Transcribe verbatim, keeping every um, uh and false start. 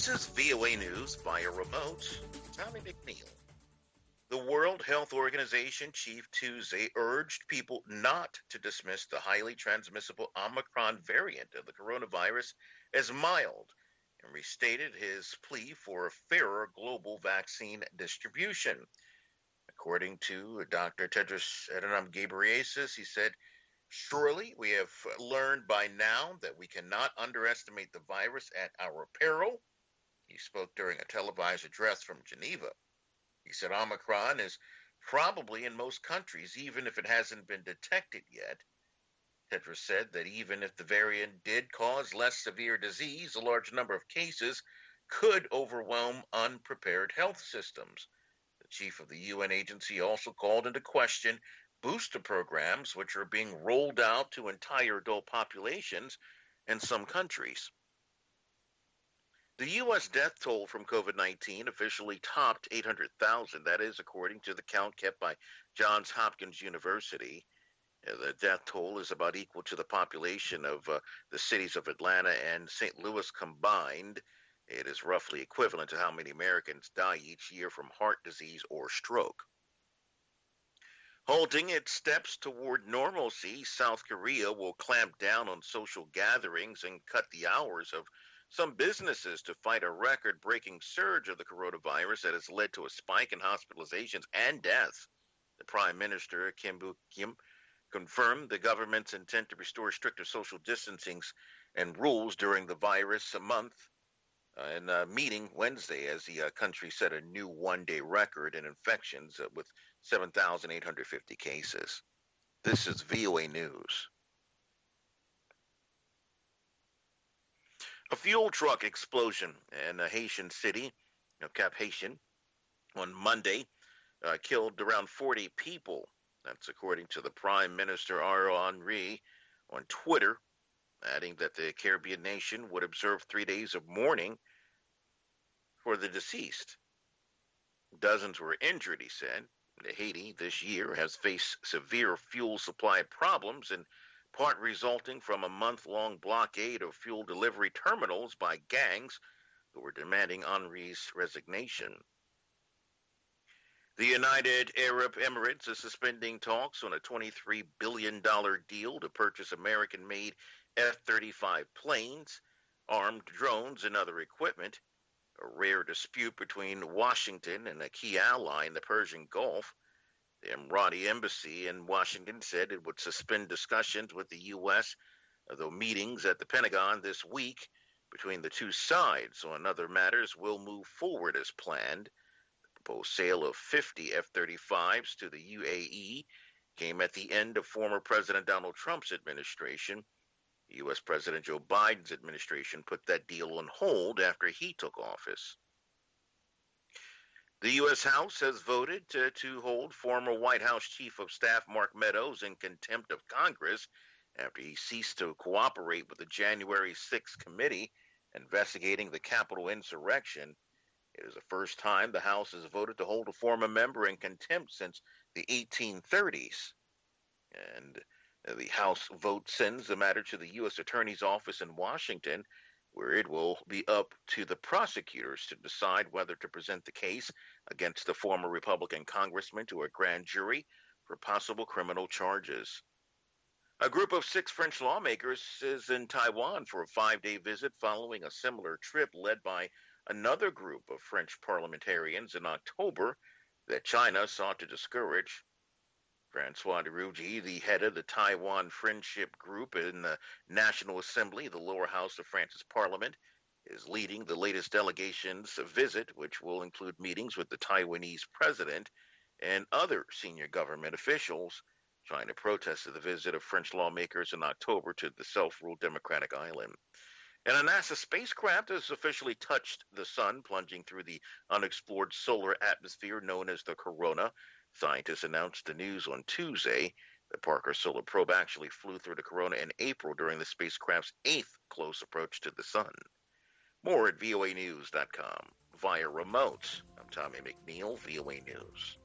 This is V O A News via remote. Tommy McNeil. The World Health Organization chief Tuesday urged people not to dismiss the highly transmissible Omicron variant of the coronavirus as mild and restated his plea for a fairer global vaccine distribution. According to Doctor Tedros Adhanom Ghebreyesus, he said, "Surely we have learned by now that we cannot underestimate the virus at our peril." He spoke during a televised address from Geneva. He said Omicron is probably in most countries, even if it hasn't been detected yet. Tedros said that even if the variant did cause less severe disease, a large number of cases could overwhelm unprepared health systems. The chief of the U N agency also called into question booster programs, which are being rolled out to entire adult populations in some countries. The U S death toll from COVID nineteen officially topped eight hundred thousand. That is, according to the count kept by Johns Hopkins University. Uh, the death toll is about equal to the population of uh, the cities of Atlanta and Saint Louis combined. It is roughly equivalent to how many Americans die each year from heart disease or stroke. Halting its steps toward normalcy, South Korea will clamp down on social gatherings and cut the hours of some businesses to fight a record-breaking surge of the coronavirus that has led to a spike in hospitalizations and deaths. The Prime Minister, Kim Buk-kim, confirmed the government's intent to restore stricter social distancing and rules during the virus a month uh, in a meeting Wednesday as the uh, country set a new one-day record in infections uh, with seven thousand eight hundred fifty cases. This is V O A News. A fuel truck explosion in a Haitian city of Cap Haitien on Monday uh, killed around forty people. That's according to the Prime Minister Ariel Henry on Twitter, adding that the Caribbean nation would observe three days of mourning for the deceased. Dozens were injured, he said. Haiti this year has faced severe fuel supply problems, in part resulting from a month-long blockade of fuel delivery terminals by gangs who were demanding Henry's resignation. The United Arab Emirates is suspending talks on a twenty-three billion dollars deal to purchase American-made F thirty-five planes, armed drones, and other equipment, a rare dispute between Washington and a key ally in the Persian Gulf. The Emirati embassy in Washington said it would suspend discussions with the U S, though meetings at the Pentagon this week between the two sides on other matters will move forward as planned. The proposed sale of fifty F thirty-fives to the U A E came at the end of former President Donald Trump's administration. U S President Joe Biden's administration put that deal on hold after he took office. The U S House has voted to, to hold former White House Chief of Staff Mark Meadows in contempt of Congress after he ceased to cooperate with the January sixth committee investigating the Capitol insurrection. It is the first time the House has voted to hold a former member in contempt since the eighteen thirties. And the House vote sends the matter to the U S Attorney's Office in Washington, where it will be up to the prosecutors to decide whether to present the case against the former Republican congressman to a grand jury for possible criminal charges. A group of six French lawmakers is in Taiwan for a five-day visit following a similar trip led by another group of French parliamentarians in October that China sought to discourage. Francois de Rugy, the head of the Taiwan Friendship Group in the National Assembly, the lower house of France's parliament, is leading the latest delegation's visit, which will include meetings with the Taiwanese president and other senior government officials. China protested the visit of French lawmakers in October to the self-ruled Democratic Island. And a NASA spacecraft has officially touched the sun, plunging through the unexplored solar atmosphere known as the corona. Scientists announced the news on Tuesday. The Parker Solar Probe actually flew through the corona in April during the spacecraft's eighth close approach to the sun. More at V O A news dot com. Via remote, I'm Tommy McNeil, V O A News.